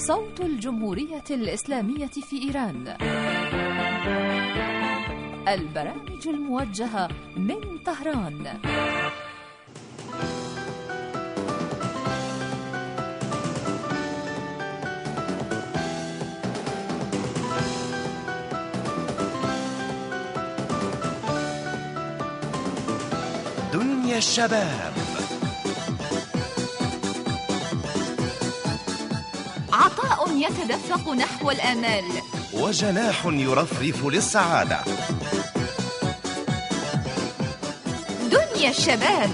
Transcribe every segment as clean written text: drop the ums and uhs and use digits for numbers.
صوت الجمهورية الإسلامية في إيران. البرامج الموجهة من طهران. دنيا الشباب، عطاء يتدفق نحو الآمال، وجناح يرفرف للسعادة. دنيا الشباب.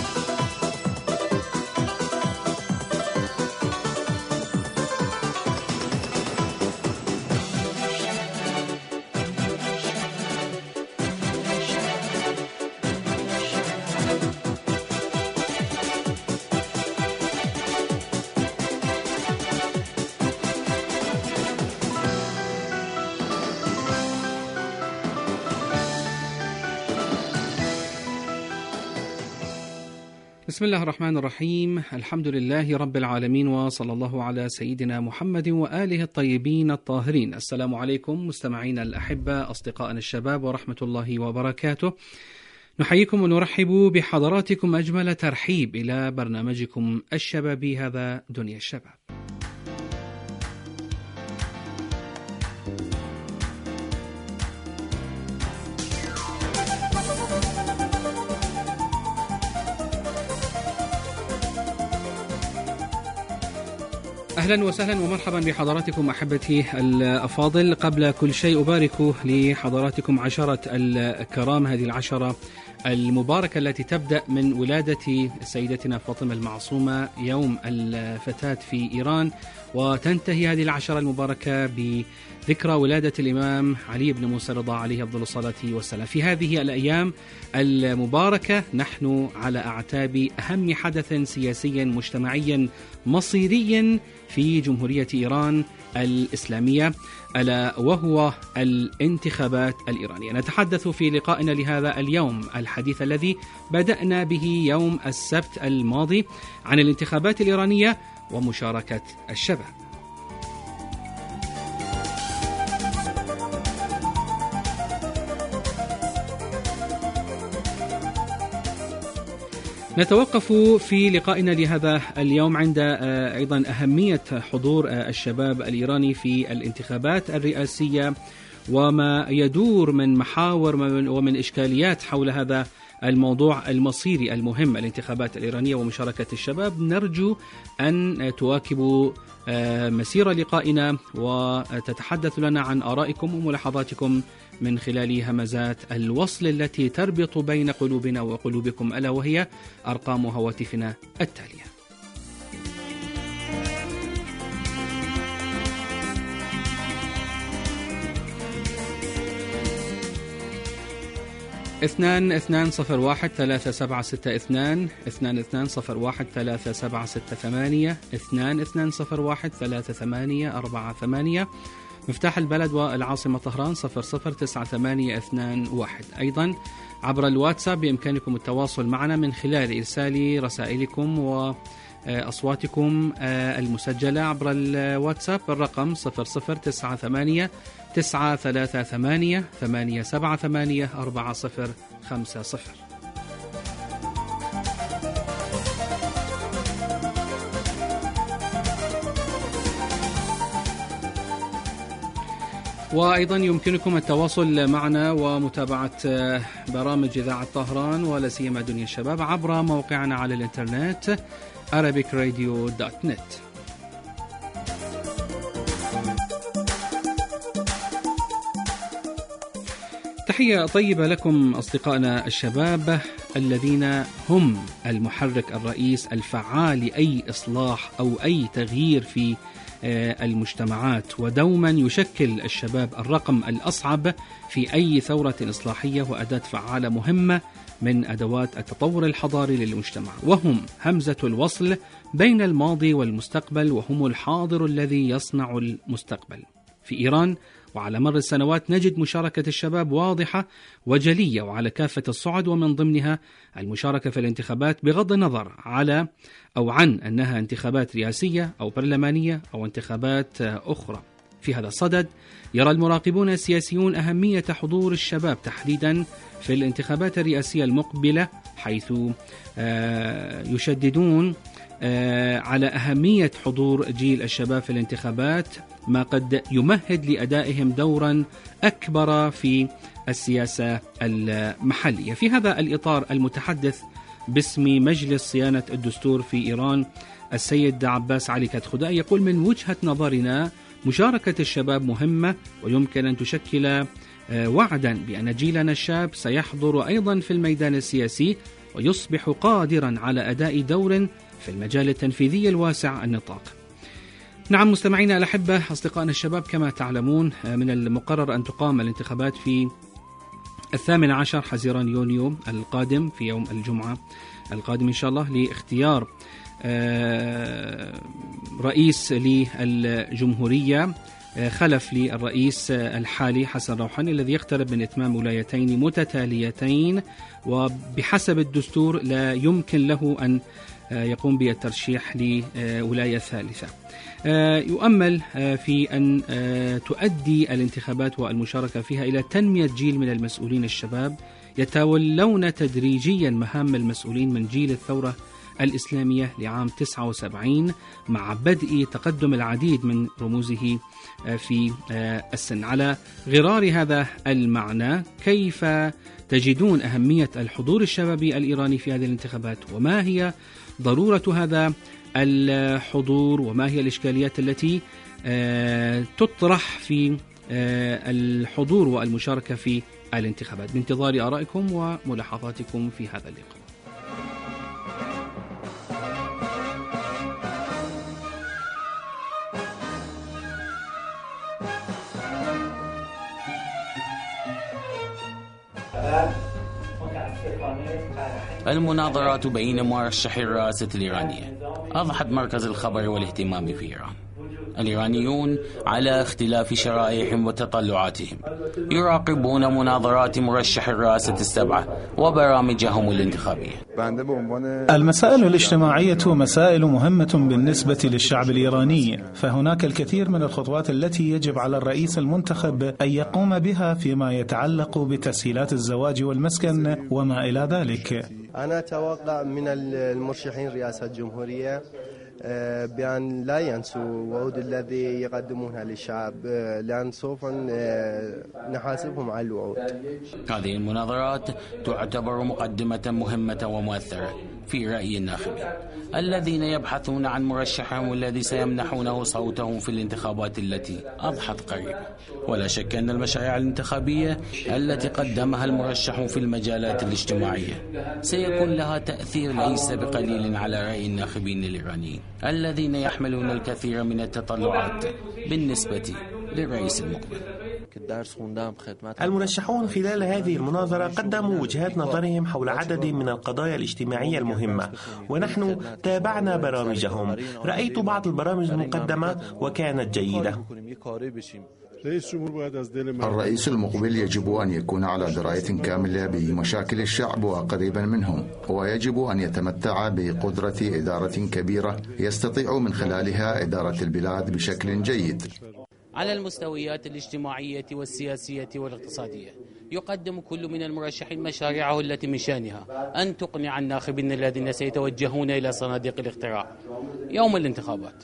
بسم الله الرحمن الرحيم. الحمد لله رب العالمين، وصلى الله على سيدنا محمد وآله الطيبين الطاهرين. السلام عليكم مستمعينا الأحبة، أصدقائنا الشباب، ورحمة الله وبركاته. نحييكم ونرحب بحضراتكم أجمل ترحيب إلى برنامجكم الشبابي، هذا دنيا الشباب. أهلا وسهلا ومرحبا بحضراتكم أحبتي الأفاضل. قبل كل شيء أبارك لحضراتكم عشرة الكرام، هذه العشرة المباركة التي تبدأ من ولادة سيدتنا فاطمة المعصومة يوم الفتاة في إيران، وتنتهي هذه العشرة المباركة بذكرى ولادة الإمام علي بن موسى الرضا عليه أفضل الصلاة والسلام. في هذه الأيام المباركة نحن على أعتاب أهم حدث سياسي مجتمعي مصيري في جمهورية إيران الإسلامية، ألا وهو الانتخابات الإيرانية. نتحدث في لقائنا لهذا اليوم الحديث الذي بدأنا به يوم السبت الماضي عن الانتخابات الإيرانية ومشاركة الشباب. نتوقف في لقائنا لهذا اليوم عند أيضا أهمية حضور الشباب الإيراني في الانتخابات الرئاسية، وما يدور من محاور ومن إشكاليات حول هذا الموضوع المصيري المهم، الانتخابات الإيرانية ومشاركة الشباب. نرجو أن تواكبوا مسير لقائنا وتتحدث لنا عن آرائكم وملاحظاتكم من خلال همزات الوصل التي تربط بين قلوبنا وقلوبكم، ألا وهي أرقام هواتفنا التالية: 22013762 22013768 22013848. مفتاح البلد والعاصمة طهران 009821. أيضا عبر الواتساب بإمكانكم التواصل معنا من خلال إرسال رسائلكم وأصواتكم المسجلة عبر الواتساب الرقم 00998878784050. وأيضا يمكنكم التواصل معنا ومتابعة برامج إذاعة طهران ولا سيما دنيا الشباب عبر موقعنا على الإنترنت arabicradio.net. تحية طيبة لكم أصدقائنا الشباب الذين هم المحرك الرئيس الفعال لأي إصلاح أو أي تغيير في المجتمعات، ودوما يشكل الشباب الرقم الأصعب في أي ثورة إصلاحية وأداة فعالة مهمة من أدوات التطور الحضاري للمجتمع، وهم همزة الوصل بين الماضي والمستقبل، وهم الحاضر الذي يصنع المستقبل. في إيران وعلى مر السنوات نجد مشاركة الشباب واضحة وجلية وعلى كافة الصعد، ومن ضمنها المشاركة في الانتخابات بغض النظر على أو عن أنها انتخابات رئاسية أو برلمانية أو انتخابات أخرى. في هذا الصدد يرى المراقبون السياسيون أهمية حضور الشباب تحديدا في الانتخابات الرئاسية المقبلة، حيث يشددون على أهمية حضور جيل الشباب في الانتخابات، ما قد يمهد لأدائهم دورا أكبر في السياسة المحلية. في هذا الإطار المتحدث باسم مجلس صيانة الدستور في إيران السيد عباس علي كتخداء يقول: من وجهة نظرنا مشاركة الشباب مهمة، ويمكن أن تشكل وعدا بأن جيلنا الشاب سيحضر أيضا في الميدان السياسي ويصبح قادرا على أداء دور في المجال التنفيذي الواسع النطاق. نعم مستمعينا الأحبة، أصدقائنا الشباب، كما تعلمون من المقرر أن تقام الانتخابات في 18 حزيران يونيو القادم، في يوم الجمعة القادم إن شاء الله، لاختيار رئيس للجمهورية خلف للرئيس الحالي حسن روحاني الذي يقترب من إتمام ولايتين متتاليتين، وبحسب الدستور لا يمكن له أن يقوم بالترشيح لولاية ثالثة. يؤمل في أن تؤدي الانتخابات والمشاركة فيها إلى تنمية جيل من المسؤولين الشباب يتولون تدريجيا مهام المسؤولين من جيل الثورة الإسلامية لعام 79، مع بدء تقدم العديد من رموزه في السن. على غرار هذا المعنى، كيف تجدون أهمية الحضور الشبابي الإيراني في هذه الانتخابات، وما هي ضرورة هذا الحضور، وما هي الإشكاليات التي تطرح في الحضور والمشاركة في الانتخابات؟ بانتظار آرائكم وملاحظاتكم في هذا اللقاء. المناظرات بين مرشحي الرئاسة الإيرانية أضحت مركز الخبر والاهتمام في إيران. الإيرانيون على اختلاف شرائحهم وتطلعاتهم يراقبون مناظرات مرشح الرئاسة السبعة وبرامجهم الانتخابية. المسائل الاجتماعية مسائل مهمة بالنسبة للشعب الإيراني، فهناك الكثير من الخطوات التي يجب على الرئيس المنتخب أن يقوم بها فيما يتعلق بتسهيلات الزواج والمسكن وما إلى ذلك. أنا أتوقع من المرشحين رئاسة الجمهورية بأن لا ينسوا وعود الذي يقدمونها للشعب، لأن سوف نحاسبهم على الوعود. هذه المناظرات تعتبر مقدمة مهمة ومؤثرة في رأي الناخبين الذين يبحثون عن مرشحهم الذي سيمنحونه صوتهم في الانتخابات التي أضحت قريبا. ولا شك أن المشاريع الانتخابية التي قدمها المرشح في المجالات الاجتماعية سيكون لها تأثير ليس بقليل على رأي الناخبين الإيرانيين الذين يحملون الكثير من التطلعات بالنسبة للرئيس المقبل. المرشحون خلال هذه المناظرة قدموا وجهات نظرهم حول عدد من القضايا الاجتماعية المهمة، ونحن تابعنا برامجهم. رأيت بعض البرامج المقدمة وكانت جيدة. الرئيس المقبل يجب أن يكون على دراية كاملة بمشاكل الشعب وقريبا منهم، ويجب أن يتمتع بقدرة إدارة كبيرة يستطيع من خلالها إدارة البلاد بشكل جيد. على المستويات الاجتماعية والسياسية والاقتصادية يقدم كل من المرشحين مشاريعه التي من شأنها أن تقنع الناخبين الذين سيتوجهون إلى صناديق الاقتراع يوم الانتخابات.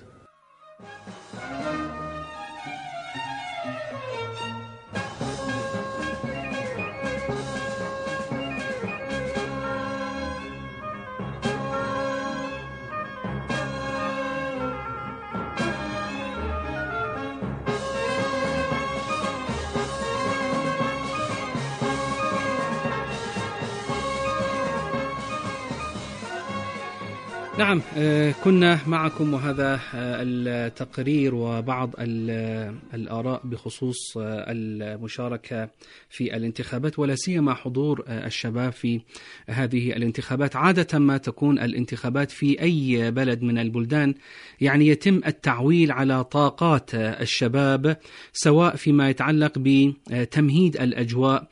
نعم، كنا معكم وهذا التقرير وبعض الآراء بخصوص المشاركة في الانتخابات ولا سيما حضور الشباب في هذه الانتخابات. عادة ما تكون الانتخابات في أي بلد من البلدان يعني يتم التعويل على طاقات الشباب، سواء فيما يتعلق بتمهيد الأجواء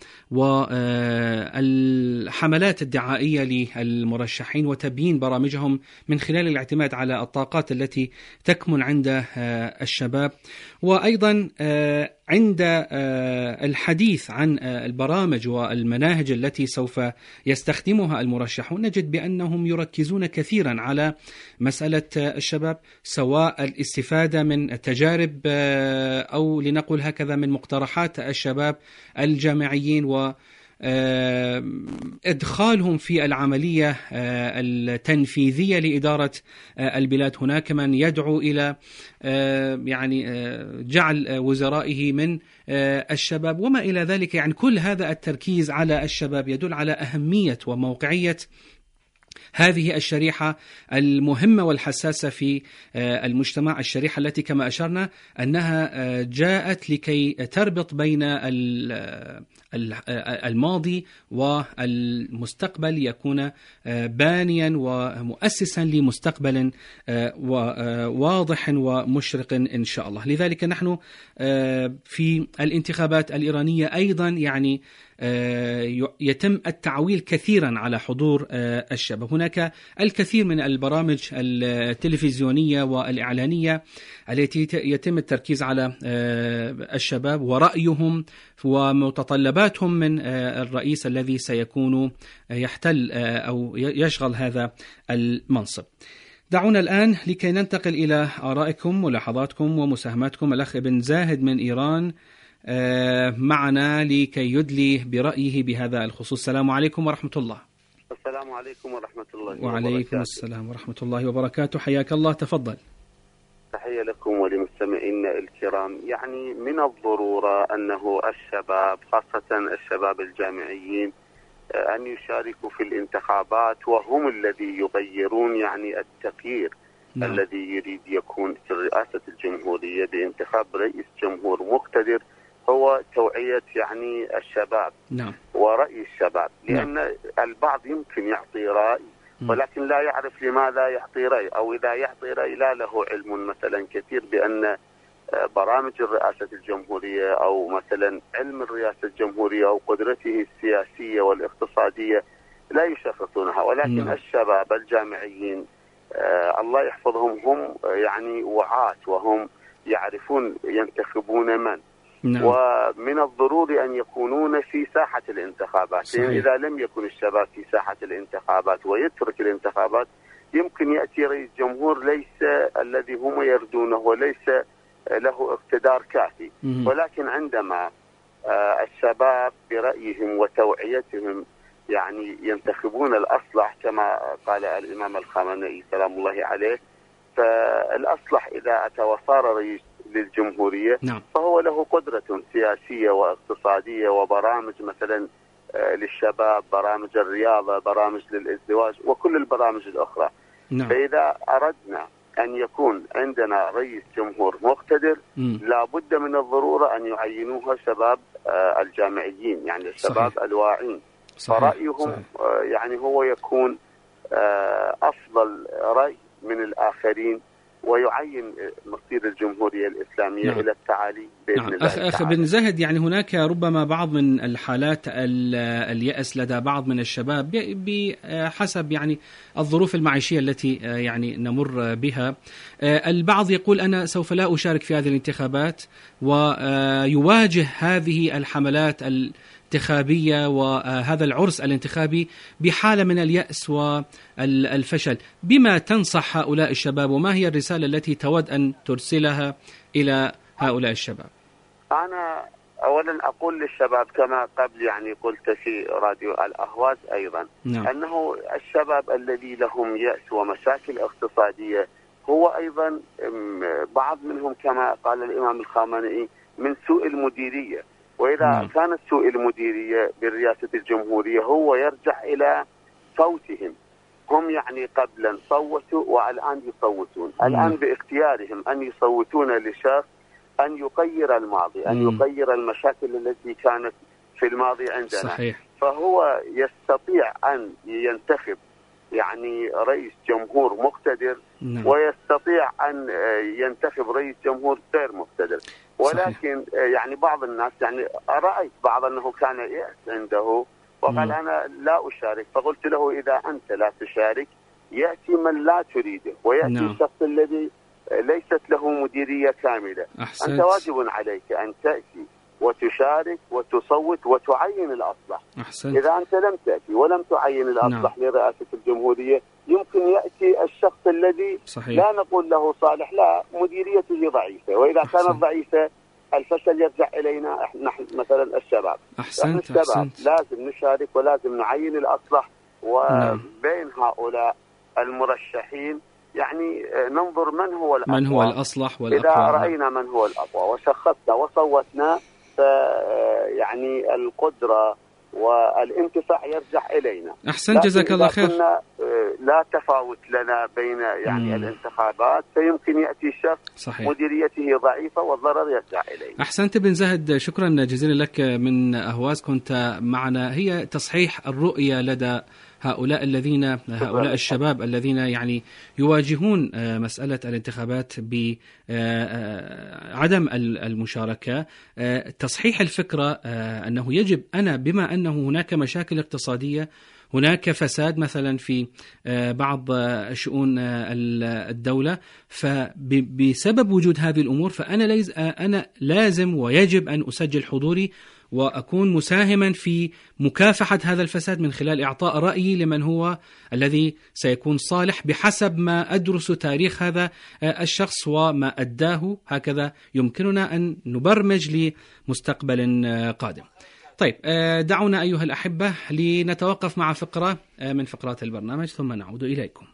والحملات الدعائية للمرشحين وتبيين برامجهم من خلال الاعتماد على الطاقات التي تكمن عند الشباب. وأيضا عند الحديث عن البرامج والمناهج التي سوف يستخدمها المرشحون نجد بأنهم يركزون كثيرا على مسألة الشباب، سواء الاستفادة من تجارب أو لنقل هكذا من مقترحات الشباب الجامعيين وإدخالهم في العملية التنفيذية لإدارة البلاد. هناك من يدعو إلى يعني جعل وزرائه من الشباب وما إلى ذلك. يعني كل هذا التركيز على الشباب يدل على أهمية وموقعية هذه الشريحة المهمة والحساسة في المجتمع، الشريحة التي كما أشرنا أنها جاءت لكي تربط بين الماضي والمستقبل، يكون بانيا ومؤسسا لمستقبل واضح ومشرق إن شاء الله. لذلك نحن في الانتخابات الإيرانية أيضا يعني يتم التعويل كثيرا على حضور الشباب. هناك الكثير من البرامج التلفزيونية والإعلانية التي يتم التركيز على الشباب ورأيهم ومتطلباتهم من الرئيس الذي سيكون يحتل أو يشغل هذا المنصب. دعونا الآن لكي ننتقل إلى آرائكم ملاحظاتكم ومساهماتكم. الأخ ابن زاهد من إيران معنا لكي يدلي برأيه بهذا الخصوص. السلام عليكم ورحمة الله. السلام عليكم ورحمة الله وبركاته. وعليكم السلام ورحمة الله وبركاته، حياك الله، تفضل. تحية لكم ولمستمعينا الكرام. يعني من الضرورة أنه الشباب خاصة الشباب الجامعيين أن يشاركوا في الانتخابات، وهم الذي يغيرون يعني التغيير الذي يريد يكون في رئاسة الجمهورية بانتخاب رئيس جمهور مقتدر، هو توعية يعني الشباب ورأي الشباب. لأن البعض يمكن يعطي رأي ولكن لا يعرف لماذا يعطي رأي، أو إذا يعطي رأي لا له علم مثلا كثير بأن برامج الرئاسة الجمهورية أو مثلا علم الرئاسة الجمهورية أو قدرته السياسية والاقتصادية لا يشخصونها. ولكن الشباب الجامعيين الله يحفظهم هم يعني وعاة، وهم يعرفون ينتخبون من. ومن الضروري أن يكونون في ساحة الانتخابات. لأن إذا لم يكن الشباب في ساحة الانتخابات ويترك الانتخابات يمكن يأتي رئيس جمهور ليس الذي هم يردونه وليس له اقتدار كافي. ولكن عندما الشباب برأيهم وتوعيتهم يعني ينتخبون الأصلح كما قال الإمام الخامنئي سلام الله عليه، فالأصلح إذا أتى وصار رئيس للجمهورية فهو له قدرة سياسية واقتصادية وبرامج مثلا للشباب، برامج الرياضة، برامج للازدواج وكل البرامج الأخرى. فإذا أردنا أن يكون عندنا رئيس جمهور مقتدر لابد من الضرورة أن يعينوها شباب الجامعيين، يعني الشباب الواعين. فرأيهم يعني هو يكون أفضل رأي من الآخرين ويعين مصير الجمهورية الإسلامية إلى التعالي بإذن الله. أخ بن زاهد، يعني هناك ربما بعض من الحالات اليأس لدى بعض من الشباب بحسب يعني الظروف المعيشية التي يعني نمر بها. البعض يقول أنا سوف لا أشارك في هذه الانتخابات، ويواجه هذه الحملات الانتخابية وهذا العرس الانتخابي بحالة من اليأس والفشل. بما تنصح هؤلاء الشباب، وما هي الرسالة التي تود أن ترسلها إلى هؤلاء الشباب؟ أنا أولا أقول للشباب كما قبل يعني قلت في راديو الأهواز أيضا أنه الشباب الذي لهم يأس ومشاكل اقتصادية هو أيضا بعض منهم كما قال الإمام الخامنئي من سوء المديرية. وإذا كانت سوء المديرية برئاسة الجمهورية هو يرجع إلى فوتهم هم يعني قبلا صوتوا والآن يصوتون. الآن باختيارهم أن يصوتون لشخص أن يغير الماضي، أن يغير المشاكل التي كانت في الماضي عندنا. صحيح. فهو يستطيع أن ينتخب يعني رئيس جمهور مقتدر، ويستطيع أن ينتخب رئيس جمهور غير مقتدر. ولكن يعني بعض الناس يعني رأيت بعض أنه كان يأس عنده وقال أنا لا أشارك، فقلت له إذا أنت لا تشارك يأتي من لا تريده، ويأتي الشخص الذي ليست له مديرية كاملة. أنت واجب عليك أن تأتي وتشارك وتصوت وتعين الأصلح. إذا أنت لم تأتي ولم تعين الأصلح لرئاسة الجمهورية، يمكن يأتي الشخص الذي لا نقول له صالح، لا مديريته ضعيفة، وإذا كانت ضعيفة الفشل يرجع إلينا نحن مثلا الشباب. الشباب لازم نشارك ولازم نعين الأصلح، وبين هؤلاء المرشحين يعني ننظر من هو الأقوى، من هو الأصلح والأقوى. إذا رأينا من هو الأقوى وشخصنا وصوتنا، يعني القدرة والانتفاع يرجع إلينا. أحسنت، جزاك الله خير. لا تفاوت لنا بين يعني الانتخابات، فيمكن يأتي شخص مديريته ضعيفة والضرر يرجع إليه. أحسنت بن زاهد، شكرا جزيلا لك من أهواز، كنت معنا. هي تصحيح الرؤية لدى هؤلاء الشباب الذين يعني يواجهون مسألة الانتخابات بعدم المشاركة. تصحيح الفكرة أنه يجب بما أنه هناك مشاكل اقتصادية، هناك فساد مثلا في بعض شؤون الدولة، فبسبب وجود هذه الأمور فأنا لازم ويجب أن أسجل حضوري وأكون مساهما في مكافحة هذا الفساد من خلال إعطاء رأيي لمن هو الذي سيكون صالح بحسب ما أدرس تاريخ هذا الشخص وما أداه. هكذا يمكننا أن نبرمج لمستقبل قادم. طيب، دعونا أيها الأحبة لنتوقف مع فقرة من فقرات البرنامج ثم نعود إليكم.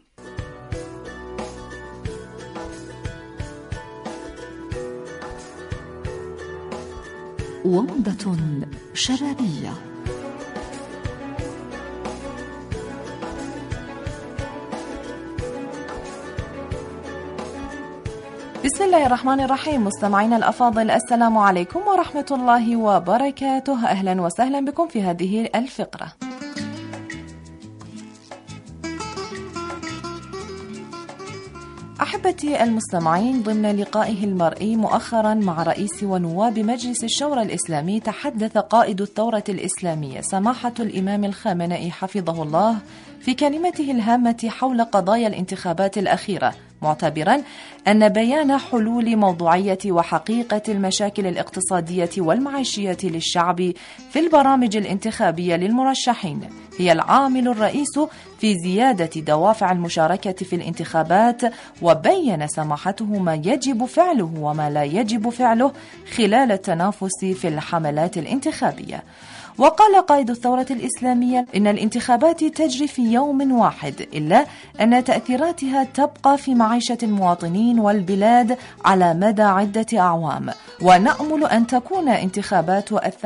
ومضة شبابية. بسم الله الرحمن الرحيم. مستمعينا الأفاضل، السلام عليكم ورحمة الله وبركاته. أهلا وسهلا بكم في هذه الفقرة. أحبتي المستمعين، ضمن لقائه المرئي مؤخرا مع رئيس ونواب مجلس الشورى الإسلامي، تحدث قائد الثورة الإسلامية سماحة الإمام الخامنئي حفظه الله في كلمته الهامة حول قضايا الانتخابات الأخيرة، معتبرا أن بيان حلول موضوعية وحقيقة المشاكل الاقتصادية والمعيشية للشعب في البرامج الانتخابية للمرشحين هي العامل الرئيس في زيادة دوافع المشاركة في الانتخابات، وبين سماحته ما يجب فعله وما لا يجب فعله خلال التنافس في الحملات الانتخابية. وقال قائد الثورة الإسلامية إن الانتخابات تجري في يوم واحد، إلا أن تأثيراتها تبقى في معيشة المواطنين والبلاد على مدى عدة أعوام، ونأمل أن تكون انتخابات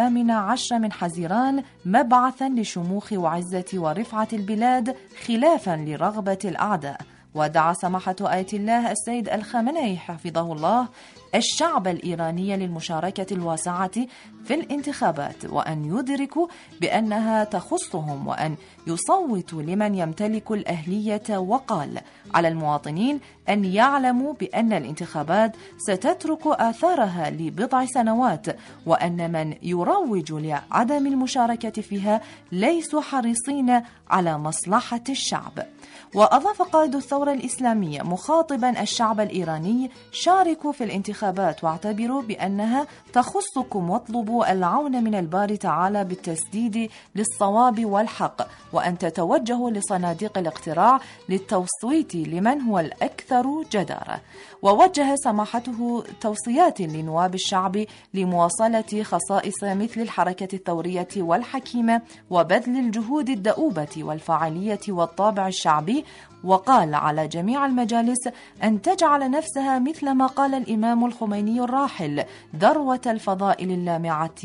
18 من حزيران مبعثا لشموخ وعزة ورفعة البلاد خلافا لرغبة الأعداء. ودعا سماحة آية الله السيد الخامنئي حفظه الله الشعب الإيراني للمشاركة الواسعة في الانتخابات، وأن يدركوا بأنها تخصهم، وأن يصوتوا لمن يمتلك الأهلية. وقال على المواطنين أن يعلموا بأن الانتخابات ستترك آثارها لبضع سنوات، وأن من يروج لعدم المشاركة فيها ليسوا حريصين على مصلحة الشعب. وأضاف قائد الثورة الإسلامية مخاطبا الشعب الإيراني: شاركوا في الانتخابات واعتبروا بأنها تخصكم، واطلبوا العون من الباري تعالى بالتسديد للصواب والحق، وأن تتوجهوا لصناديق الاقتراع للتصويت لمن هو الأكثر جدارة. ووجه سماحته توصيات لنواب الشعب لمواصلة خصائص مثل الحركة الثورية والحكيمة وبذل الجهود الدؤوبة والفاعلية والطابع الشعبي، وقال على جميع المجالس أن تجعل نفسها مثل ما قال الإمام الخميني الراحل ذروة الفضائل اللامعة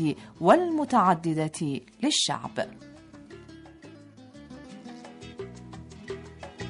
والمتعددة للشعب.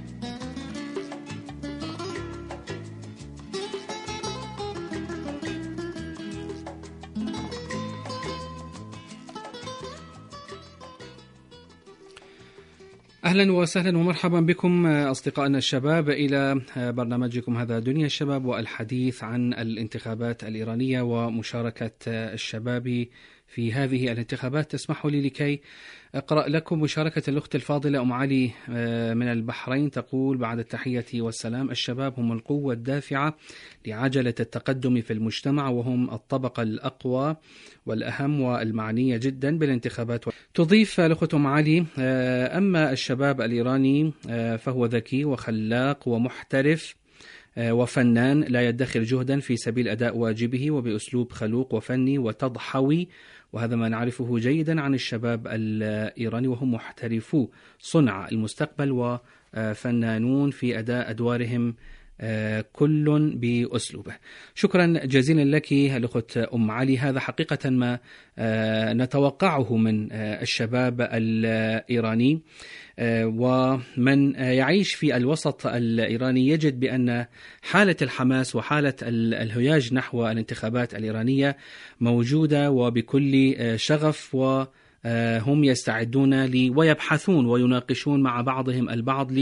أهلا وسهلا ومرحبا بكم أصدقائنا الشباب إلى برنامجكم هذا دنيا الشباب، والحديث عن الانتخابات الإيرانية ومشاركة الشباب في هذه الانتخابات. تسمحوا لي لكي أقرأ لكم مشاركة الأخت الفاضلة أم علي من البحرين. تقول: بعد التحية والسلام، الشباب هم القوة الدافعة لعجلة التقدم في المجتمع، وهم الطبقة الأقوى والأهم والمعنية جدا بالانتخابات. تضيف الأخت أم علي: أما الشباب الإيراني فهو ذكي وخلاق ومحترف وفنان، لا يدخر جهدا في سبيل أداء واجبه، وبأسلوب خلوق وفني وتضحوي، وهذا ما نعرفه جيدا عن الشباب الإيراني، وهم محترفو صنع المستقبل وفنانون في أداء أدوارهم كل بأسلوبه. شكرا جزيلا لك الأخت أم علي. هذا حقيقة ما نتوقعه من الشباب الإيراني، ومن يعيش في الوسط الإيراني يجد بأن حالة الحماس وحالة الهياج نحو الانتخابات الإيرانية موجودة وبكل شغف، وهم يستعدون ويبحثون ويناقشون مع بعضهم البعض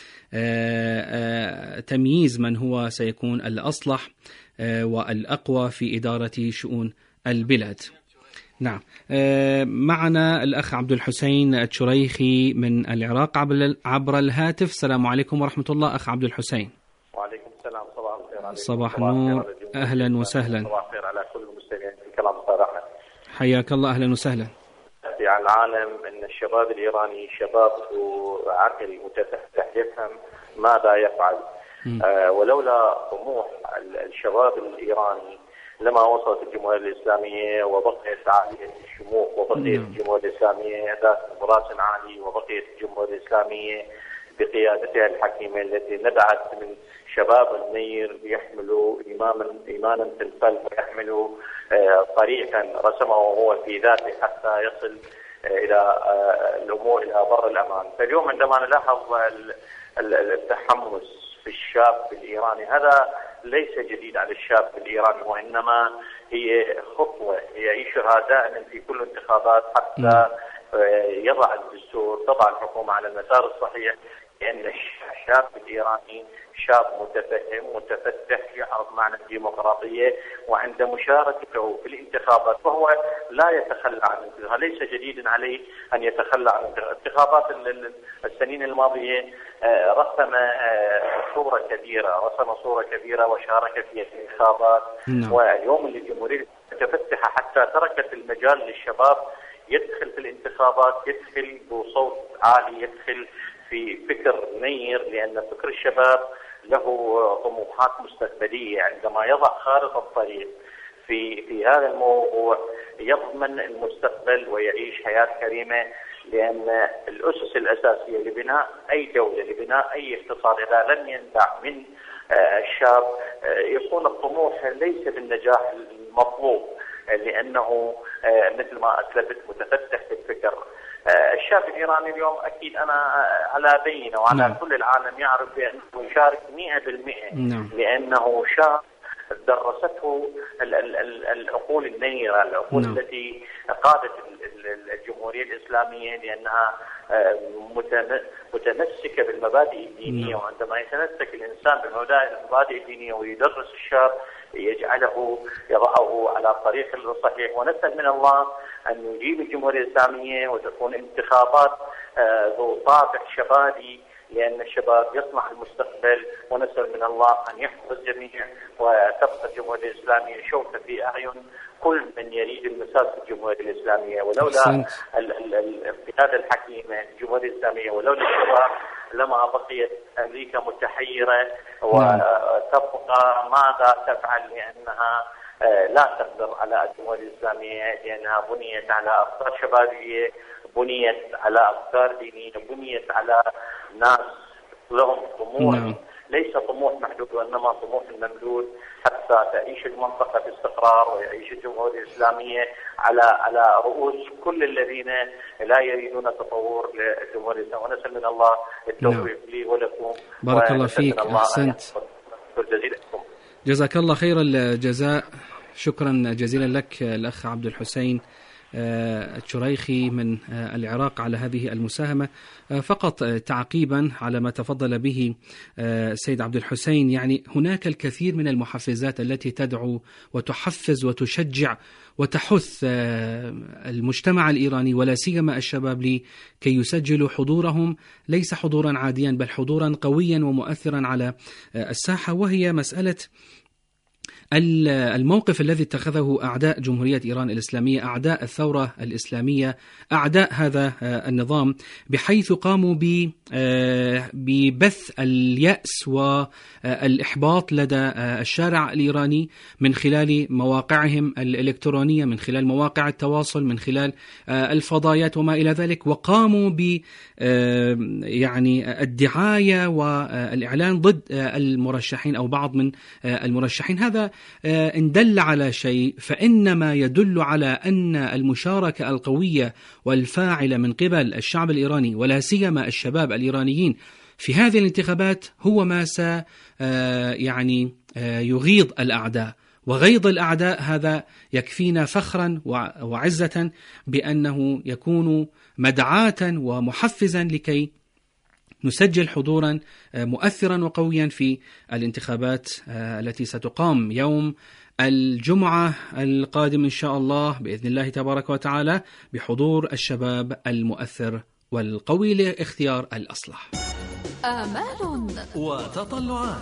تمييز من هو سيكون الأصلح والأقوى في إدارة شؤون البلاد. نعم، معنا الأخ عبد الحسين الشريخي من العراق عبر الهاتف. السلام عليكم ورحمة الله أخ عبد الحسين. وعليكم السلام. صباح الخير عليكم. صباح النور، أهلا وسهلا. صباح الخير على كل المستمعين في كلام صراحة. حياك الله، أهلا وسهلا. في العالم أن الشباب الإيراني شباب عقل متفتح يفهم ماذا يفعل، ولولا طموح الشباب الإيراني لما وصلت الجمهورية الإسلامية وبقيت عالية الشموخ، وبقيت الجمهورية الإسلامية ذات براس عالي، وبقيت الجمهورية الإسلامية بقيادتها الحكيمة التي نبعت من شباب النير يحملوا إيمانا في القلب، ويحملوا طريقا رسمه هو في ذاته حتى يصل إلى الأمور إلى بر الأمان. فاليوم عندما نلاحظ التحمس في الشاب الإيراني، هذا ليس جديد على الشاب الإيراني، وإنما هي خطوة يعيشها دائما في كل انتخابات حتى يضع الدستور، تضع الحكومة على المسار الصحيح، لأن الشاب الإيراني شاب متفهم متفتح يعرف معنى الديمقراطية، وعند مشاركته في الانتخابات فهو لا يتخلى عن الانتخابات. ليس جديدا عليه أن يتخلى عن الانتخابات. السنين الماضية رسم صورة كبيرة وشارك في الانتخابات، واليوم الجمهورية متفتحة حتى تركت المجال للشباب يدخل في الانتخابات، يدخل بصوت عالي، يدخل في فكر نير، لأن فكر الشباب له طموحات مستقبلية. عندما يضع خارطة الطريق في هذا الموضوع يضمن المستقبل ويعيش حياة كريمة، لأن الأسس الأساسية لبناء أي دولة، لبناء أي اقتصاد، إذا لم ينبع من الشاب يكون الطموح ليس بالنجاح المطلوب، لأنه مثل ما أسلفت متفتح في الفكر. الشاب الإيراني اليوم أكيد أنا على بينة وعلى كل العالم يعرف بأنه يشارك 100%، لأنه شاب درسته العقول النيرة، العقول التي قادت الجمهورية الإسلامية، لأنها متمسكة بالمبادئ الدينية. وعندما يتمسك الإنسان بالمبادئ الدينية ويدرس الشاب يضعه على الطريق الصحيح. ونسأل من الله أن يجيب الجمهورية الإسلامية وتكون انتخابات ذو طابع شبابي، لأن الشباب يصنع المستقبل. ونسأل من الله أن يحفظ الجميع، وتبقى الجمهورية الإسلامية شوكة في أعين كل من يريد المساس في الجمهورية الإسلامية. ولولا القيادة الحكيمة الجمهورية الإسلامية، ولولا الشباب، لما بقيت أمريكا متحيرة وتبقى ماذا تفعل، لأنها لا تقدر على الجمهورية الإسلامية، لأنها بنيت على أفكار شبابية، بنيت على أفكار دينية، بنيت على ناس لهم طموح، ليس طموح محدود وإنما طموح ممدود، حتى تعيش المنطقة باستقرار ويعيش الجمهورية الإسلامية على رؤوس كل الذين لا يريدون تطور للجمهورية الإسلامية. ونسأل من الله التوفيق لي ولكم. بارك الله فيك، أحسنت، جزاك الله خير الجزاء. شكرا جزيلا لك الأخ عبد الحسين الشريخي من العراق على هذه المساهمة. فقط تعقيبا على ما تفضل به السيد عبد الحسين، يعني هناك الكثير من المحفزات التي تدعو وتحفز وتشجع وتحث المجتمع الإيراني ولا سيما الشباب لكي يسجلوا حضورهم، ليس حضورا عاديا بل حضورا قويا ومؤثرا على الساحة، وهي مسألة الموقف الذي اتخذه أعداء جمهورية إيران الإسلامية، أعداء الثورة الإسلامية، أعداء هذا النظام، بحيث قاموا ببث اليأس والإحباط لدى الشارع الإيراني من خلال مواقعهم الإلكترونية، من خلال مواقع التواصل، من خلال الفضائيات وما إلى ذلك، وقاموا ب يعني الدعاية والإعلان ضد المرشحين أو بعض من المرشحين. هذا إن دل على شيء فإنما يدل على أن المشاركة القوية والفاعلة من قبل الشعب الإيراني ولا سيما الشباب الإيرانيين في هذه الانتخابات هو ما يعني يغيظ الأعداء، وغيظ الأعداء هذا يكفينا فخرا وعزة بأنه يكون مدعاة ومحفزا لكي نسجل حضورا مؤثرا وقويا في الانتخابات التي ستقام يوم الجمعة القادم إن شاء الله بإذن الله تبارك وتعالى، بحضور الشباب المؤثر والقوي لاختيار الأصلح. آمال وتطلعات،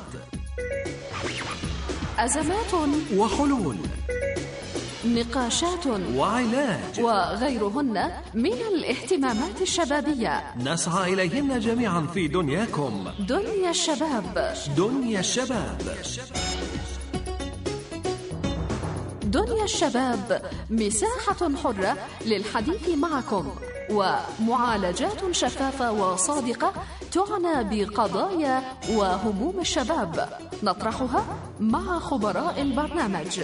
أزمات وحلول، نقاشات وعلاج، وغيرهن من الاهتمامات الشبابية نسعى إليهن جميعا في دنياكم. دنيا الشباب. دنيا الشباب. دنيا الشباب مساحة حرة للحديث معكم، ومعالجات شفافة وصادقة تعنى بقضايا وهموم الشباب نطرحها مع خبراء البرنامج.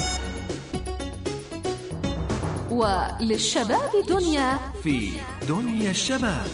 وللشباب دنيا في دنيا الشباب.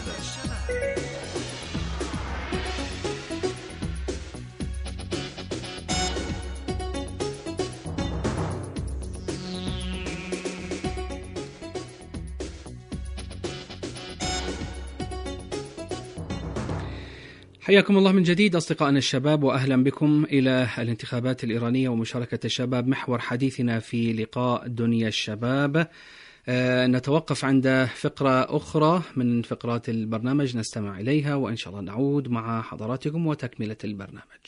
حياكم الله من جديد أصدقائنا الشباب، وأهلا بكم إلى الانتخابات الإيرانية ومشاركة الشباب، محور حديثنا في لقاء دنيا الشباب. نتوقف عند فقرة أخرى من فقرات البرنامج نستمع إليها، وإن شاء الله نعود مع حضراتكم وتكملة البرنامج.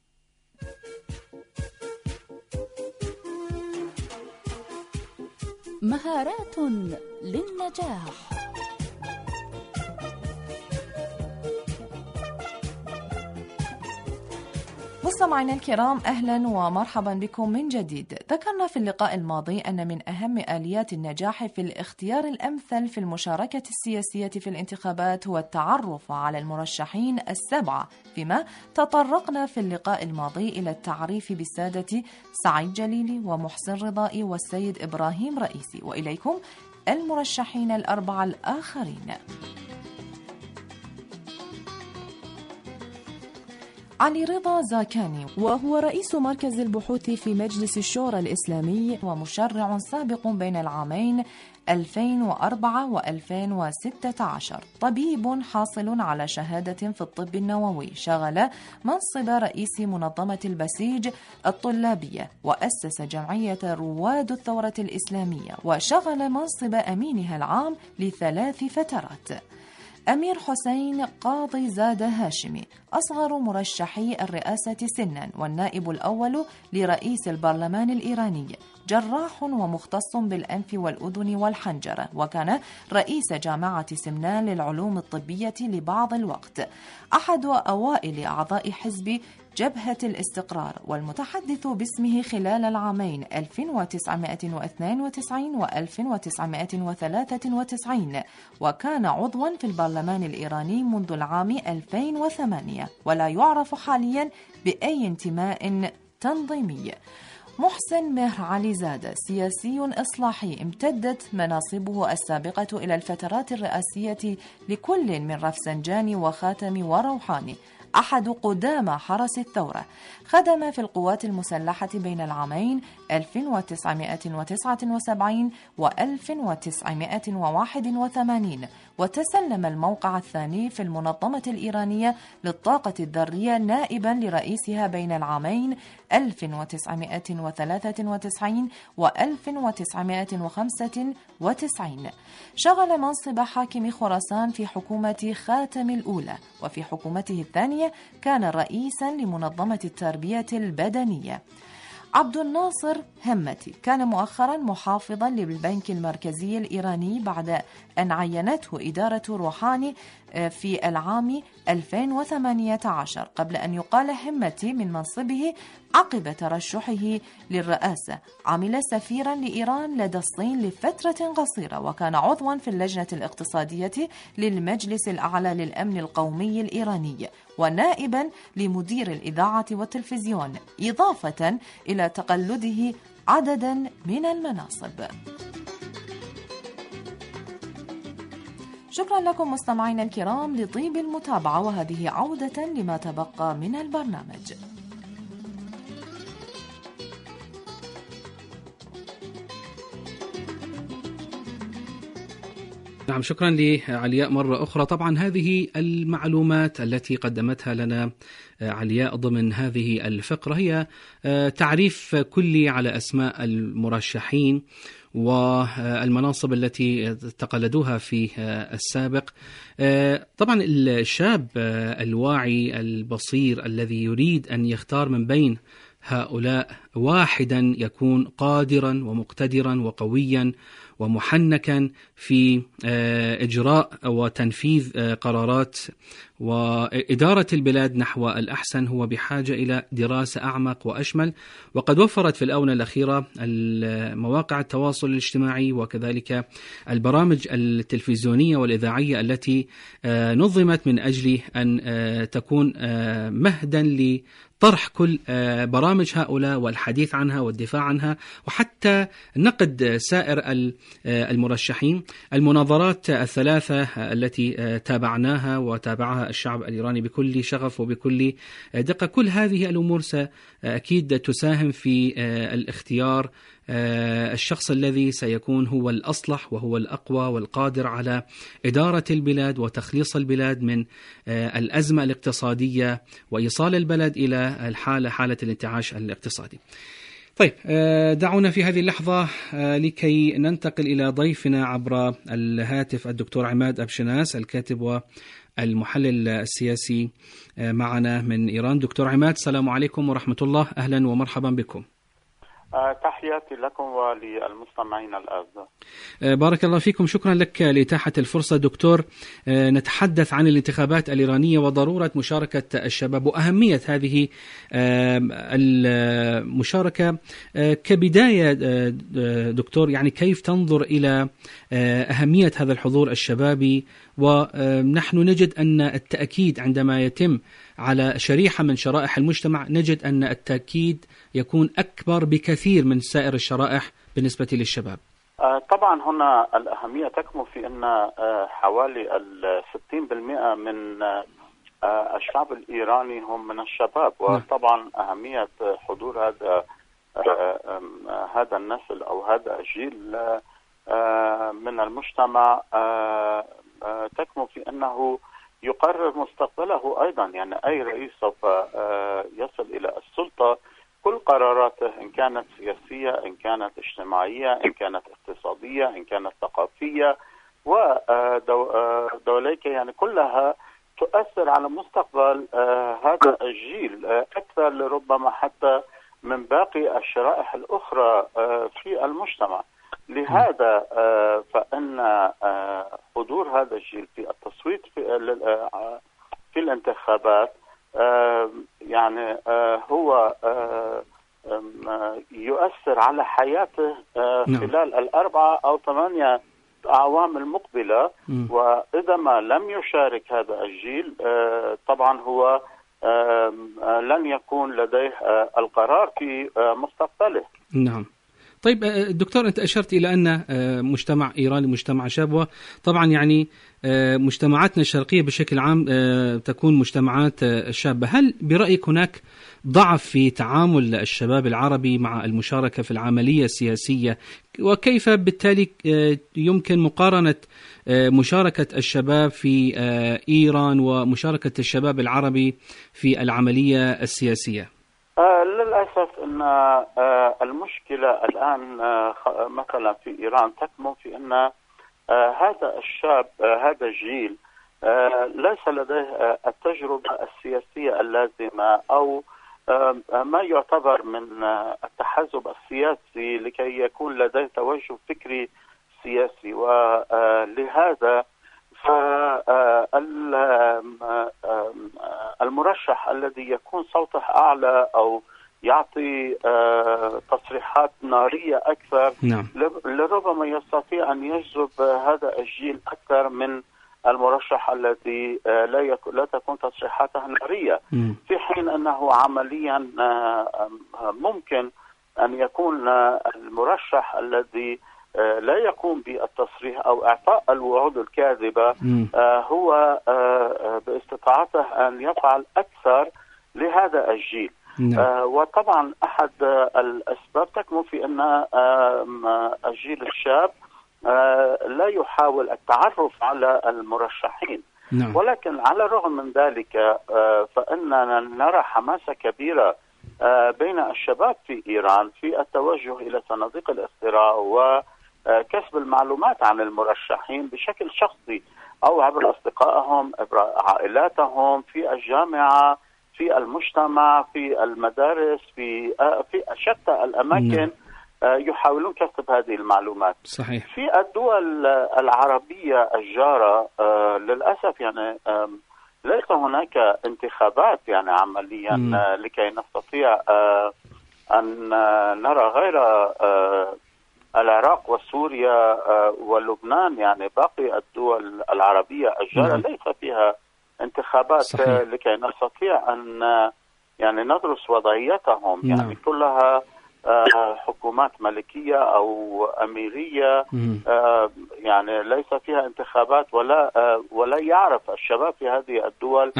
مهارات للنجاح. مستمعينا الكرام، أهلا ومرحبا بكم من جديد. ذكرنا في اللقاء الماضي أن من أهم آليات النجاح في الاختيار الأمثل في المشاركة السياسية في الانتخابات هو التعرف على المرشحين السبعة، فيما تطرقنا في اللقاء الماضي إلى التعريف بالسادة سعيد جليلي ومحسن رضائي والسيد إبراهيم رئيسي، وإليكم المرشحين الأربعة الآخرين. علي رضا زاكاني، وهو رئيس مركز البحوث في مجلس الشورى الإسلامي ومشرع سابق بين العامين 2004 و2016، طبيب حاصل على شهادة في الطب النووي، شغل منصب رئيس منظمة البسيج الطلابية، وأسس جمعية رواد الثورة الإسلامية، وشغل منصب أمينها العام ل3 فترات. أمير حسين قاضي زاد هاشمي، أصغر مرشحي الرئاسة سنا والنائب الأول لرئيس البرلمان الإيراني، جراح ومختص بالأنف والأذن والحنجرة، وكان رئيس جامعة سمنان للعلوم الطبية لبعض الوقت، أحد أوائل أعضاء حزب جبهة الاستقرار والمتحدث باسمه خلال العامين 1992 و 1993، وكان عضوا في البرلمان الإيراني منذ العام 2008 ولا يعرف حاليا بأي انتماء تنظيمي. محسن مهر علي زادة، سياسي إصلاحي امتدت مناصبه السابقة إلى الفترات الرئاسية لكل من رفسنجاني وخاتمي وروحاني، أحد قدامى حرس الثورة. خدم في القوات المسلحة بين العامين 1979 و 1981، وتسلم الموقع الثاني في المنظمة الإيرانية للطاقة الذرية نائبا لرئيسها بين العامين 1993 و 1995. شغل منصب حاكم خراسان في حكومة خاتم الأولى، وفي حكومته الثانية كان رئيسا لمنظمة التربية البدنية. عبد الناصر همتي كان مؤخرا محافظا للبنك المركزي الإيراني بعد أن عينته إدارة روحاني في العام 2018، قبل أن يقال همتي من منصبه عقب ترشحه للرئاسة. عمل سفيرا لإيران لدى الصين لفترة قصيرة، وكان عضوا في اللجنة الاقتصادية للمجلس الأعلى للأمن القومي الإيراني، ونائبا لمدير الإذاعة والتلفزيون، إضافة إلى تقلده عددا من المناصب. شكرا لكم مستمعينا الكرام لطيب المتابعة، وهذه عودة لما تبقى من البرنامج. نعم، شكرا لعلياء مرة أخرى. طبعا هذه المعلومات التي قدمتها لنا علياء ضمن هذه الفقرة هي تعريف كلي على أسماء المرشحين والمناصب التي تقلدوها في السابق. طبعا الشاب الواعي البصير الذي يريد أن يختار من بين هؤلاء واحدا يكون قادرا ومقتدرا وقويا ومحنكا في إجراء وتنفيذ قرارات وإدارة البلاد نحو الأحسن، هو بحاجة إلى دراسة أعمق وأشمل. وقد وفرت في الآونة الأخيرة مواقع التواصل الاجتماعي وكذلك البرامج التلفزيونية والإذاعية التي نظمت من أجل أن تكون مهدا طرح كل برامج هؤلاء والحديث عنها والدفاع عنها، وحتى نقد سائر المرشحين. المناظرات الثلاثة التي تابعناها وتابعها الشعب الإيراني بكل شغف وبكل دقة، كل هذه الأمور أكيد تساهم في الاختيار الشخص الذي سيكون هو الأصلح وهو الأقوى والقادر على إدارة البلاد وتخليص البلاد من الأزمة الاقتصادية وإيصال البلد إلى حالة الانتعاش الاقتصادي. طيب، دعونا في هذه اللحظة لكي ننتقل إلى ضيفنا عبر الهاتف الدكتور عماد أبشناس، الكاتب والمحلل السياسي معنا من إيران. دكتور عماد، السلام عليكم ورحمة الله، أهلا ومرحبا بكم. تحياتي لكم وللمستمعين الأعزاء. بارك الله فيكم، شكرا لك لإتاحة الفرصة. دكتور، نتحدث عن الانتخابات الإيرانية وضرورة مشاركة الشباب وأهمية هذه المشاركة. كبداية دكتور، يعني كيف تنظر إلى أهمية هذا الحضور الشبابي؟ ونحن نجد أن التأكيد عندما يتم على شريحة من شرائح المجتمع نجد أن التأكيد يكون أكبر بكثير من سائر الشرائح بالنسبة للشباب. طبعا هنا الأهمية تكمن في أن حوالي 60% من الشعب الإيراني هم من الشباب، وطبعا أهمية حضور هذا النسل أو هذا الجيل من المجتمع تكمن في أنه يقرر مستقبله أيضا. يعني أي رئيس سوف يصل إلى السلطة كل قراراته إن كانت سياسية، إن كانت اجتماعية، إن كانت اقتصادية، إن كانت ثقافية ودولية، يعني كلها تؤثر على مستقبل هذا الجيل أكثر لربما حتى من باقي الشرائح الأخرى في المجتمع. لهذا فإن حضور هذا الجيل في التصويت في الانتخابات يعني هو يؤثر على حياته خلال 4 أو 8 أعوام المقبلة. وإذا ما لم يشارك هذا الجيل طبعا هو لن يكون لديه القرار في مستقبله. نعم. طيب دكتور، أنت أشرت إلى أن مجتمع إيراني مجتمع شاب، وطبعا يعني مجتمعاتنا الشرقية بشكل عام تكون مجتمعات شابة. هل برأيك هناك ضعف في تعامل الشباب العربي مع المشاركة في العملية السياسية؟ وكيف بالتالي يمكن مقارنة مشاركة الشباب في إيران ومشاركة الشباب العربي في العملية السياسية؟ للأسف أن المشكلة الآن مثلا في إيران تكمن في أن هذا الشاب، هذا الجيل ليس لديه التجربة السياسية اللازمة أو ما يعتبر من التحزب السياسي لكي يكون لديه توجه فكري سياسي. ولهذا فالمرشح الذي يكون صوته أعلى أو يعطي تصريحات نارية أكثر لربما يستطيع أن يجذب هذا الجيل أكثر من المرشح الذي لا تكون تصريحاته نارية، في حين أنه عمليا ممكن أن يكون المرشح الذي لا يقوم بالتصريح أو إعطاء الوعود الكاذبة هو باستطاعته أن يفعل أكثر لهذا الجيل. وطبعا أحد الأسباب تكمن في أن الجيل الشاب لا يحاول التعرف على المرشحين. ولكن على الرغم من ذلك فإننا نرى حماسة كبيرة بين الشباب في إيران في التوجه إلى صناديق الاقتراع وكسب المعلومات عن المرشحين بشكل شخصي أو عبر أصدقائهم، عبر عائلاتهم، في الجامعة، في المجتمع، في المدارس، في شتى الأماكن يحاولون كسب هذه المعلومات. صحيح. في الدول العربية الجارة للأسف يعني ليس هناك انتخابات يعني عمليا لكي نستطيع أن نرى غير العراق وسوريا ولبنان، يعني باقي الدول العربية الجارة ليس فيها انتخابات. صحيح. لكي نستطيع أن يعني ندرس وضعيتهم. يعني كلها حكومات ملكية أو أميرية، يعني ليس فيها انتخابات ولا يعرف الشباب في هذه الدول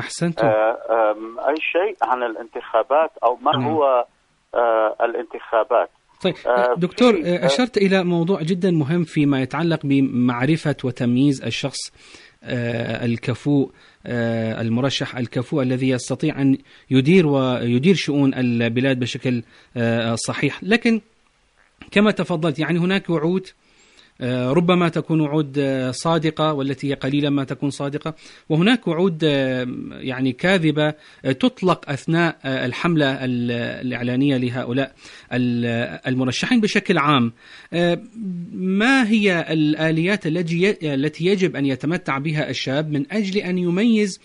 أي شيء عن الانتخابات أو ما هو الانتخابات. طيب دكتور، أشرت إلى موضوع جدا مهم فيما يتعلق بمعرفة وتمييز الشخص الكفؤ، المرشح الكفؤ الذي يستطيع أن يدير شؤون البلاد بشكل صحيح. لكن كما تفضلت يعني هناك وعود ربما تكون وعود صادقة والتي هي قليلا ما تكون صادقة، وهناك وعود يعني كاذبة تطلق أثناء الحملة الإعلانية لهؤلاء المرشحين بشكل عام. ما هي الآليات التي يجب أن يتمتع بها الشاب من أجل أن يميز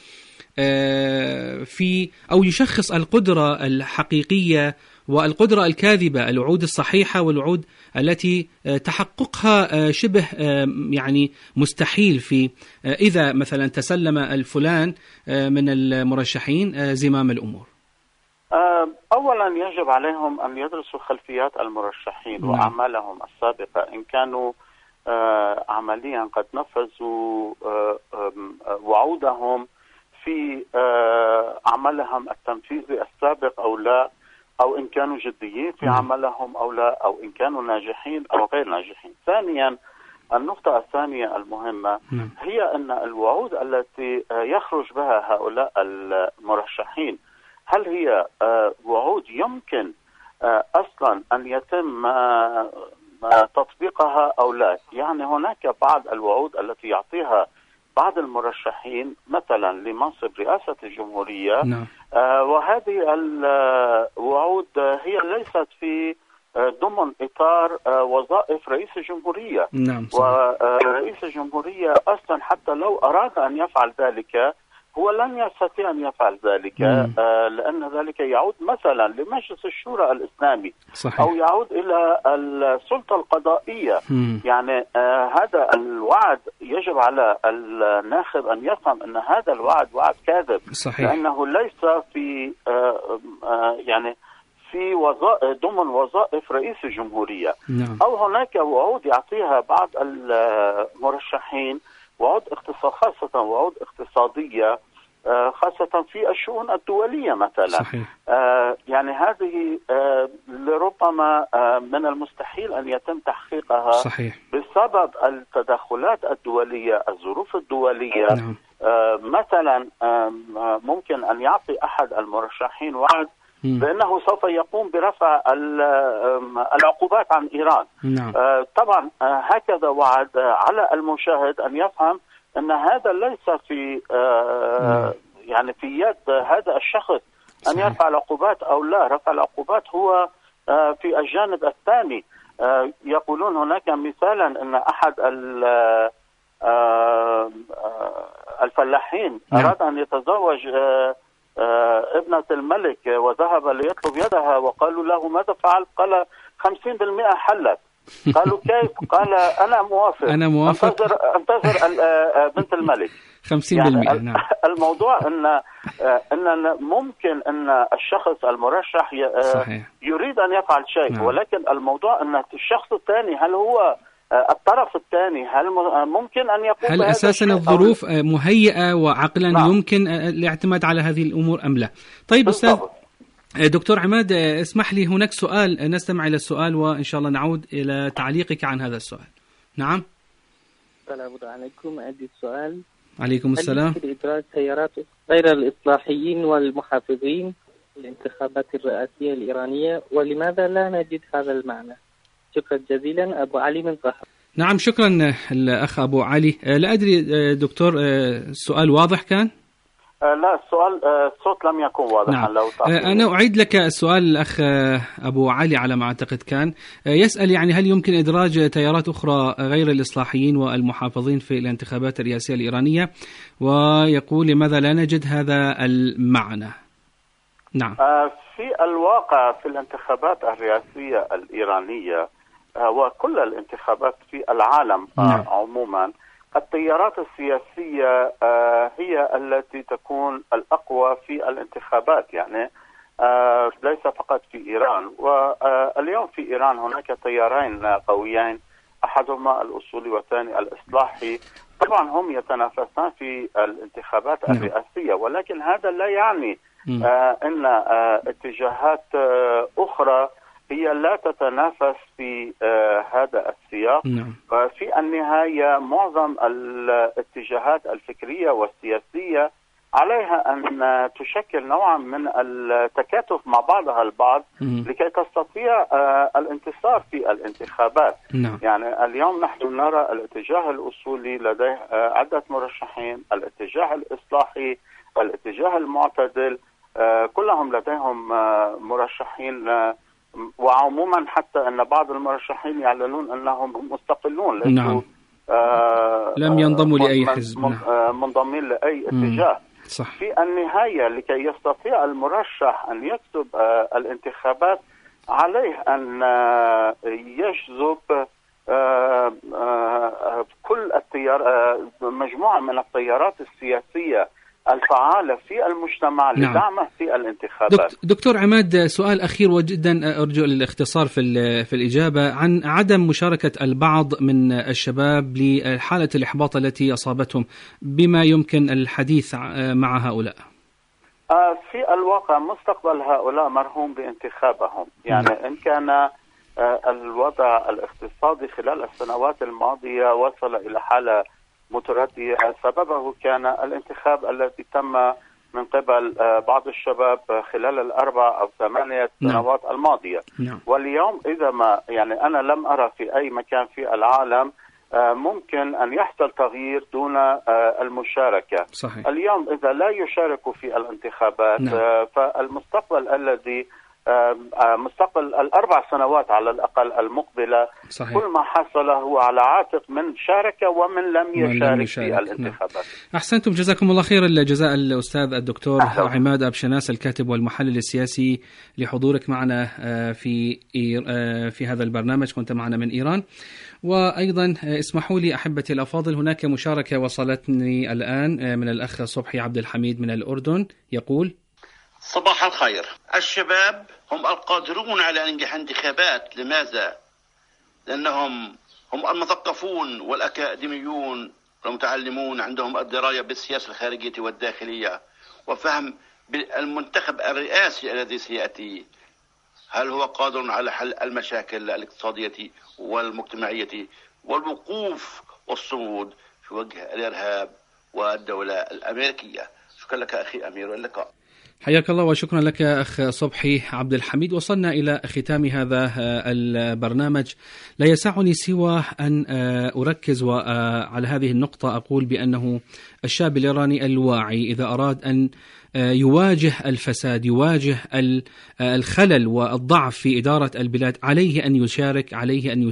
في أو يشخص القدرة الحقيقية والقدرة الكاذبة، الوعود الصحيحة والوعود التي تحققها شبه يعني مستحيل في إذا مثلا تسلم الفلان من المرشحين زمام الأمور؟ أولا يجب عليهم أن يدرسوا خلفيات المرشحين وأعمالهم السابقة، إن كانوا عمليا قد نفذوا وعودهم في عملهم التنفيذي السابق أو لا، أو إن كانوا جديين في عملهم أو لا، أو إن كانوا ناجحين أو غير ناجحين. ثانيا، النقطة الثانية المهمة هي أن الوعود التي يخرج بها هؤلاء المرشحين هل هي وعود يمكن أصلا أن يتم تطبيقها أو لا. يعني هناك بعض الوعود التي يعطيها بعض المرشحين مثلا لمنصب رئاسة الجمهورية، وهذه الوعود هي ليست في ضمن إطار وظائف رئيس الجمهورية. ورئيس الجمهورية أصلا حتى لو أراد أن يفعل ذلك هو لن يستطيع أن يفعل ذلك. لأن ذلك يعود مثلا لمجلس الشورى الإسلامي. صحيح. أو يعود إلى السلطة القضائية. يعني هذا الوعد يجب على الناخب أن يفهم أن هذا الوعد وعد كاذب. صحيح. لأنه ليس في يعني في وظائف ضمن وظائف رئيس الجمهورية. نعم. أو هناك وعود يعطيها بعض المرشحين، وعود خاصة وعود اقتصادية، خاصة في الشؤون الدولية مثلا. صحيح. يعني هذه لربما من المستحيل أن يتم تحقيقها. صحيح. بسبب التدخلات الدولية، الظروف الدولية. نعم. مثلا ممكن أن يعطي أحد المرشحين وعد بأنه سوف يقوم برفع العقوبات عن إيران. نعم. طبعا هكذا وعد، على المشاهد أن يفهم أن هذا ليس في يعني في يد هذا الشخص أن يرفع العقوبات أو لا. رفع العقوبات هو في الجانب الثاني. يقولون هناك مثالا أن أحد الفلاحين أراد أن يتزوج ابنة الملك وذهب ليطلب يدها، وقالوا له ماذا فعلت؟ قال 50% حلت. قالوا كيف؟ قال أنا موافق. انتظر بنت الملك 50%. يعني نعم. الموضوع أن ممكن أن الشخص المرشح يريد أن يفعل شيء. نعم. ولكن الموضوع أن الشخص الثاني، هل هو الطرف الثاني هل ممكن أن يقوم هل أساسا الظروف مهيئة وعقلا نعم. يمكن الاعتماد على هذه الأمور أم لا؟ طيب أستاذ دكتور عماد، اسمح لي، هناك سؤال، نستمع إلى السؤال وإن شاء الله نعود إلى تعليقك عن هذا السؤال. نعم. السلام عليكم. عندي سؤال. عليكم السلام. هل يمكن إدراج تيارات غير الإصلاحيين والمحافظين في الانتخابات الرئاسية الإيرانية، ولماذا لا نجد هذا المعنى؟ شكرا جزيلا. أبو علي من طحن. نعم، شكرا الأخ أبو علي. لا أدري دكتور، السؤال واضح كان؟ لا، الصوت لم يكن واضحا. نعم. لو أنا أعيد لك السؤال. الأخ أبو علي على ما أعتقد كان يسأل يعني هل يمكن إدراج تيارات أخرى غير الإصلاحيين والمحافظين في الانتخابات الرئاسية الإيرانية، ويقول لماذا لا نجد هذا المعنى. نعم. في الواقع في الانتخابات الرئاسية الإيرانية وكل الانتخابات في العالم عموما، التيارات السياسية هي التي تكون الأقوى في الانتخابات. يعني ليس فقط في إيران. واليوم في إيران هناك تيارين قويين، أحدهما الأصولي والثاني الإصلاحي. طبعا هم يتنافسان في الانتخابات الرئاسية، ولكن هذا لا يعني أن اتجاهات أخرى هي لا تتنافس في هذا السياق. في النهاية معظم الاتجاهات الفكرية والسياسية عليها أن تشكل نوعا من التكاتف مع بعضها البعض لكي تستطيع الانتصار في الانتخابات. يعني اليوم نحن نرى الاتجاه الأصولي لديه عدة مرشحين، الاتجاه الإصلاحي، الاتجاه المعتدل، كلهم لديهم مرشحين. وعموما حتى أن بعض المرشحين يعلنون أنهم مستقلون، ليسوا لم ينضموا لأي حزب، منضمين لأي اتجاه. صح. في النهاية لكي يستطيع المرشح أن يكسب الانتخابات عليه أن يجذب كل مجموعة من التيارات السياسية الفعالة في المجتمع لدعمه في الانتخابات. دكتور عماد، سؤال أخير وجدا أرجو الاختصار في الإجابة عن عدم مشاركة البعض من الشباب لحالة الإحباط التي أصابتهم، بما يمكن الحديث مع هؤلاء. في الواقع مستقبل هؤلاء مرهون بانتخابهم. يعني إن كان الوضع الاقتصادي خلال السنوات الماضية وصل إلى حالة متردية، سببه كان الانتخاب الذي تم من قبل بعض الشباب خلال 4 أو 8 سنوات الماضية. واليوم إذا ما يعني أنا لم أرى في أي مكان في العالم ممكن أن يحصل تغيير دون المشاركة. صحيح. اليوم إذا لا يشاركوا في الانتخابات فالمستقبل الذي مستقبل 4 سنوات على الأقل المقبلة. صحيح. كل ما حصل هو على عاتق من شارك ومن لم يشارك في الانتخابات. أحسنتم، جزاكم الله خير الجزاء الأستاذ الدكتور عماد أبشناس، الكاتب والمحلل السياسي، لحضورك معنا في هذا البرنامج. كنت معنا من إيران. وأيضا اسمحوا لي أحبتي الأفاضل، هناك مشاركة وصلتني الآن من الأخ صبحي عبد الحميد من الأردن، يقول: صباح الخير. الشباب هم القادرون على أن ينجح انتخابات. لماذا؟ لأنهم هم المثقفون والأكاديميون والمتعلمون، عندهم الدراية بالسياسة الخارجية والداخلية وفهم بالمنتخب الرئاسي الذي سيأتي. هل هو قادر على حل المشاكل الاقتصادية والمجتمعية والوقوف والصمود في وجه الإرهاب والدولة الأمريكية؟ شكرا لك أخي أمير، واللقاء. حياك الله وشكرا لك أخ صبحي عبد الحميد. وصلنا إلى ختام هذا البرنامج. لا يسعني سوى أن أركز على هذه النقطة. أقول بأنه الشاب الإيراني الواعي إذا أراد أن يواجه الفساد، يواجه الخلل والضعف في إدارة البلاد، عليه أن يشارك، عليه أن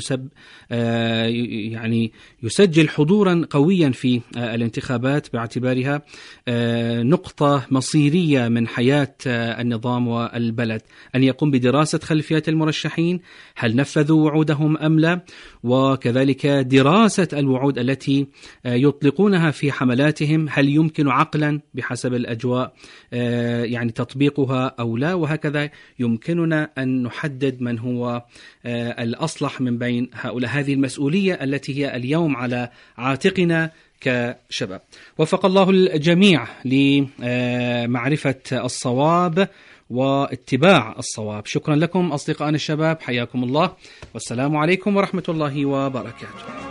يسجل حضورا قويا في الانتخابات باعتبارها نقطة مصيرية من حياة النظام والبلد. أن يقوم بدراسة خلفيات المرشحين، هل نفذوا وعودهم أم لا، وكذلك دراسة الوعود التي يطلقونها في حملاتهم، هل يمكن عقلا بحسب الأجواء تطبيقها أو لا، وهكذا يمكننا أن نحدد من هو الأصلح من بين هؤلاء. هذه المسؤولية التي هي اليوم على عاتقنا كشباب. وفق الله الجميع لمعرفة الصواب واتباع الصواب. شكرا لكم أصدقائنا الشباب، حياكم الله، والسلام عليكم ورحمة الله وبركاته.